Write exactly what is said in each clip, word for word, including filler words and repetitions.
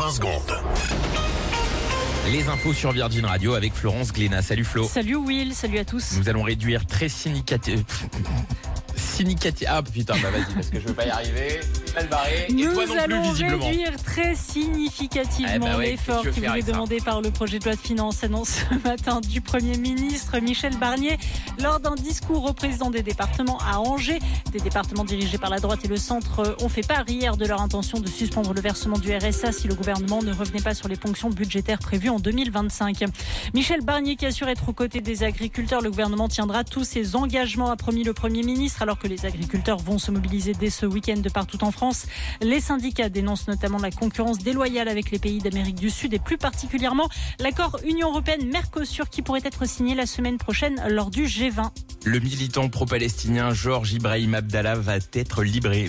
vingt secondes. Les infos sur Virgin Radio avec Florence Glénat. Salut Flo. Salut Will, salut à tous. Nous allons réduire très significativement. Significatif. Ah putain, bah vas-y, parce que je veux pas y arriver. Mal barré. Et Nous toi non plus, allons visiblement. réduire très significativement Eh bah ouais, l'effort qu'est-ce que tu qui veux vous est faire avec demandé par le projet de loi de finances annoncé ce matin du Premier ministre Michel Barnier lors d'un discours au président des départements à Angers. Des départements dirigés par la droite et le centre ont fait part hier de leur intention de suspendre le versement du R S A si le gouvernement ne revenait pas sur les ponctions budgétaires prévues en deux mille vingt-cinq. Michel Barnier qui assure être aux côtés des agriculteurs. Le gouvernement tiendra tous ses engagements, a promis le Premier ministre, alors que les agriculteurs vont se mobiliser dès ce week-end de partout en France. Les syndicats dénoncent notamment la concurrence déloyale avec les pays d'Amérique du Sud et plus particulièrement l'accord Union européenne-Mercosur qui pourrait être signé la semaine prochaine lors du G vingt. Le militant pro-palestinien Georges Ibrahim Abdallah va être libéré.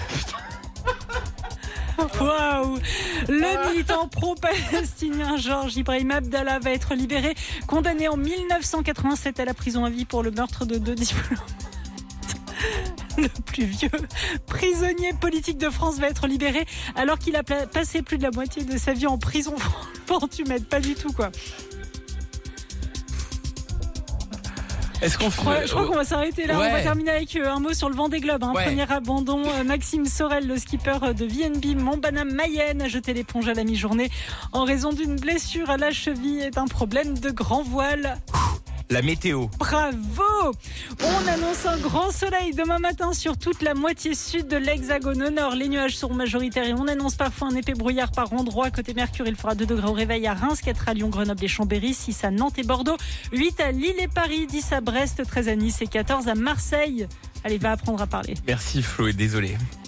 Waouh! Le militant pro-palestinien Georges Ibrahim Abdallah va être libéré, condamné en mille neuf cent quatre-vingt-sept à la prison à vie pour le meurtre de deux diplomates. Le plus vieux prisonnier politique de France va être libéré alors qu'il a passé plus de la moitié de sa vie en prison. Franchement, tu m'aides pas du tout, quoi. Est-ce qu'on Je crois, je crois qu'on va s'arrêter là. Ouais. On va terminer avec un mot sur le Vendée Globe. Hein. Ouais. Premier abandon. Maxime Sorel, le skipper de V N B Montbana-Mayenne, a jeté l'éponge à la mi-journée en raison d'une blessure à la cheville et d'un problème de grand voile. La météo. Bravo! On annonce un grand soleil demain matin sur toute la moitié sud de l'Hexagone. Au nord, les nuages seront majoritaires et on annonce parfois un épais brouillard par endroits. Côté Mercure, il fera deux degrés au réveil à Reims, quatre à Lyon, Grenoble et Chambéry, six à Nantes et Bordeaux, huit à Lille et Paris, dix à Brest, treize à Nice et quatorze à Marseille. Allez, va apprendre à parler. Merci Flo et désolé.